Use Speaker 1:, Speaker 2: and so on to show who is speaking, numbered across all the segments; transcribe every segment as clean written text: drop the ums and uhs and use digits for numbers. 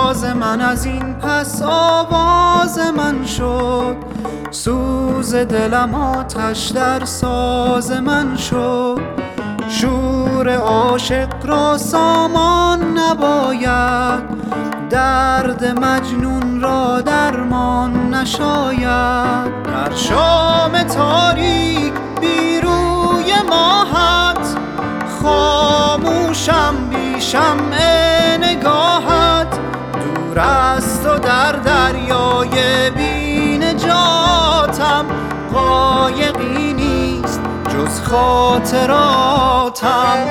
Speaker 1: راز من از این پس آواز من شد، سوز دلم آتش در ساز من شد. شور عاشق را سامان نباید، درد مجنون را درمان نشاید. در شام تاریک بی روی ماهت، خاموشم بی شمع نگاهت. دور است و در دریای بی نجاتم، قایقی نیست جز خاطراتم.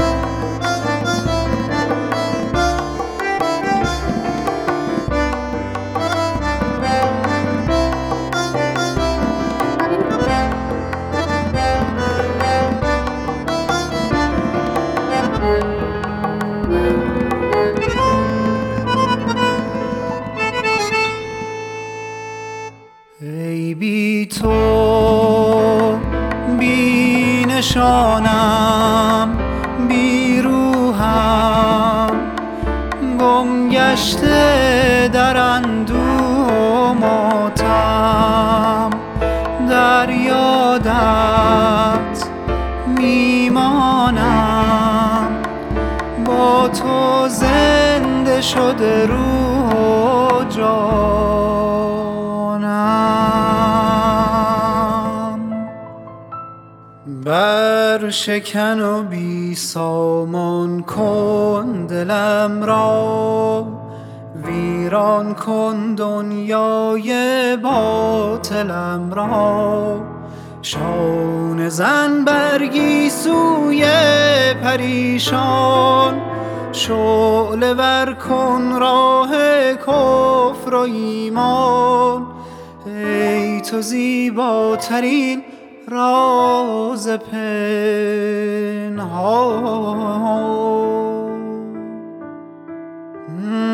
Speaker 1: ای بی تو بی نشانم، بی روحم گم گشته در اندوه و ماتم. در یادت میمانم، با تو زنده شده روح و جانم. بر شکن و بی سامان کن دلم را، ویران کن دنیای باطلم را. شانه زن برگی سوی پریشان، شعله ور کن راه کفر و ایمان. ای تو زیباترین راز پنهان.